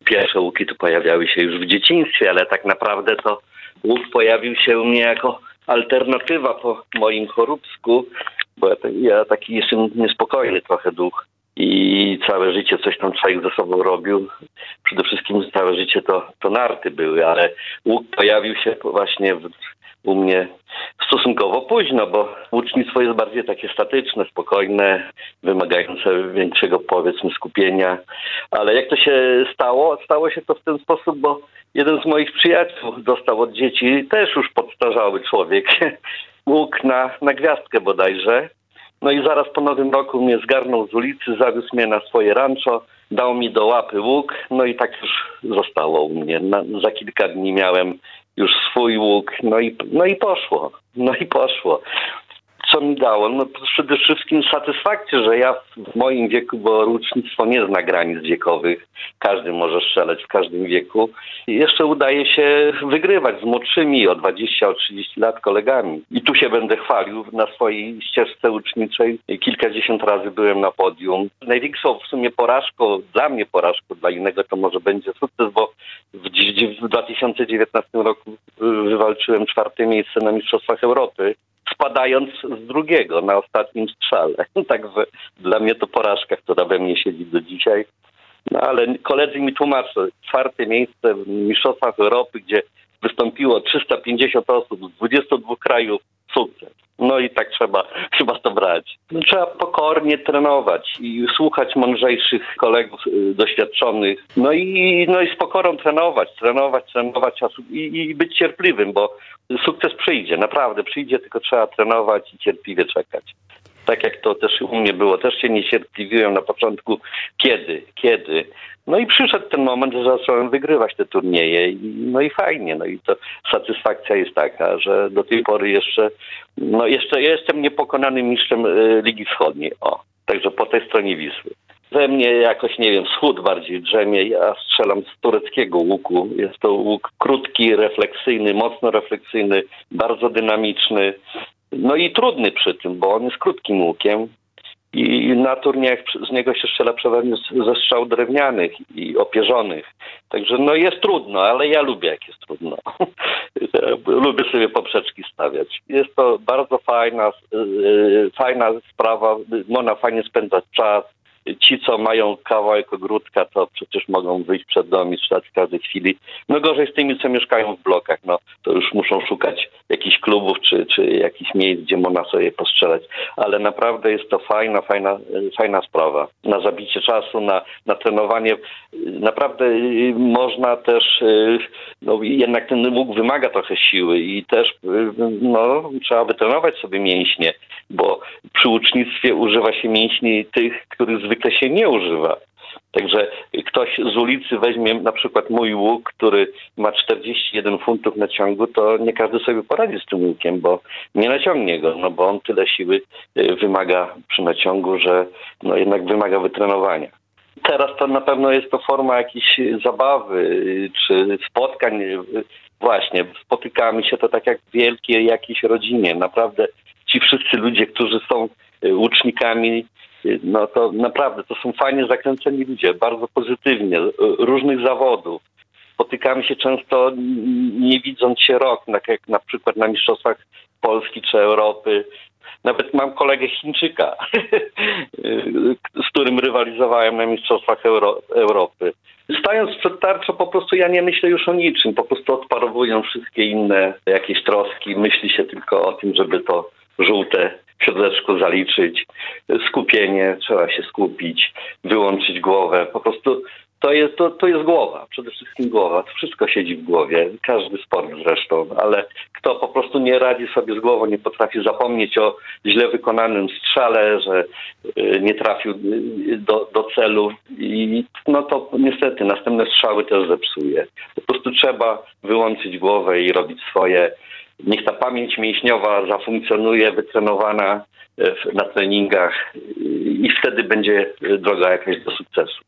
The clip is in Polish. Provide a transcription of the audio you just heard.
pierwsze łuki to pojawiały się już w dzieciństwie, ale tak naprawdę to łuk pojawił się u mnie jako alternatywa po moim choróbsku, bo ja taki jestem niespokojny trochę duch i całe życie coś tam człowiek ze sobą robił. Przede wszystkim całe życie to narty były, ale łuk pojawił się właśnie u mnie stosunkowo późno, bo łucznictwo jest bardziej takie statyczne, spokojne, wymagające większego, powiedzmy, skupienia. Ale jak to się stało? Stało się to w ten sposób, bo jeden z moich przyjaciół dostał od dzieci, też już podstarzały człowiek, łuk na gwiazdkę bodajże. No i zaraz po Nowym Roku mnie zgarnął z ulicy, zawiózł mnie na swoje rancho, dał mi do łapy łuk, no i tak już zostało u mnie. Za kilka dni miałem już swój łuk, no i poszło. Co mi dało? No przede wszystkim satysfakcję, że ja w moim wieku, bo łucznictwo nie zna granic wiekowych, każdy może strzelać w każdym wieku. I jeszcze udaje się wygrywać z młodszymi o 20, o 30 lat kolegami. I tu się będę chwalił na swojej ścieżce łuczniczej. Kilkadziesiąt razy byłem na podium. Największą w sumie porażką, dla innego to może będzie sukces, bo w 2019 roku wywalczyłem 4. miejsce na Mistrzostwach Europy, spadając z drugiego na ostatnim strzale. Także dla mnie to porażka, która we mnie siedzi do dzisiaj. No ale koledzy mi tłumaczą, 4. miejsce w Mistrzostwach Europy, gdzie wystąpiło 350 osób z 22 krajów, sukces. No i tak trzeba to brać. No, trzeba pokornie trenować i słuchać mądrzejszych kolegów doświadczonych. No i z pokorą trenować i być cierpliwym, bo sukces przyjdzie, naprawdę przyjdzie, tylko trzeba trenować i cierpliwie czekać. Tak jak to też u mnie było, też się niecierpliwiłem na początku. Kiedy? No i przyszedł ten moment, że zacząłem wygrywać te turnieje no i fajnie. No i to satysfakcja jest taka, że do tej pory jeszcze ja jestem niepokonanym mistrzem Ligi Wschodniej. Także po tej stronie Wisły. We mnie jakoś, nie wiem, wschód bardziej drzemie. Ja strzelam z tureckiego łuku. Jest to łuk krótki, refleksyjny, mocno refleksyjny, bardzo dynamiczny. No i trudny przy tym, bo on jest krótkim łukiem i na turniejach z niego się strzela przeważnie ze strzał drewnianych i opierzonych. Także jest trudno, ale ja lubię, jak jest trudno. Lubię sobie poprzeczki stawiać. Jest to bardzo fajna sprawa, można fajnie spędzać czas. Ci, co mają kawałek ogródka, to przecież mogą wyjść przed dom i strzelać w każdej chwili. No gorzej z tymi, co mieszkają w blokach. No to już muszą szukać jakichś klubów czy jakichś miejsc, gdzie można sobie postrzelać. Ale naprawdę jest to fajna sprawa. Na zabicie czasu, na trenowanie. Naprawdę można też, jednak ten łuk wymaga trochę siły i też trzeba wytrenować sobie mięśnie, bo przy łucznictwie używa się mięśni tych, których zwykle się nie używa. Także ktoś z ulicy weźmie na przykład mój łuk, który ma 41 funtów naciągu, to nie każdy sobie poradzi z tym łukiem, bo nie naciągnie go, bo on tyle siły wymaga przy naciągu, że jednak wymaga wytrenowania. Teraz to na pewno jest to forma jakiejś zabawy czy spotkań. Właśnie, spotykamy się to tak jak w wielkiej jakiejś rodzinie. Naprawdę ci wszyscy ludzie, którzy są łucznikami, to naprawdę to są fajnie zakręceni ludzie, bardzo pozytywnie, różnych zawodów. Spotykamy się często nie widząc się rok, jak na przykład na Mistrzostwach Polski czy Europy. Nawet mam kolegę Chińczyka, z którym rywalizowałem na Mistrzostwach Europy. Stając przed tarczą, po prostu ja nie myślę już o niczym. Po prostu odparowują wszystkie inne jakieś troski. Myśli się tylko o tym, żeby to żółte w siodłeczku zaliczyć. Skupienie, trzeba się skupić, wyłączyć głowę. Po prostu to jest głowa, przede wszystkim głowa. To wszystko siedzi w głowie, każdy sport zresztą, ale kto po prostu nie radzi sobie z głową, nie potrafi zapomnieć o źle wykonanym strzale, że nie trafił do celu i to niestety następne strzały też zepsuje. Po prostu trzeba wyłączyć głowę i robić swoje. Niech ta pamięć mięśniowa zafunkcjonuje, wytrenowana na treningach i wtedy będzie droga jakaś do sukcesu.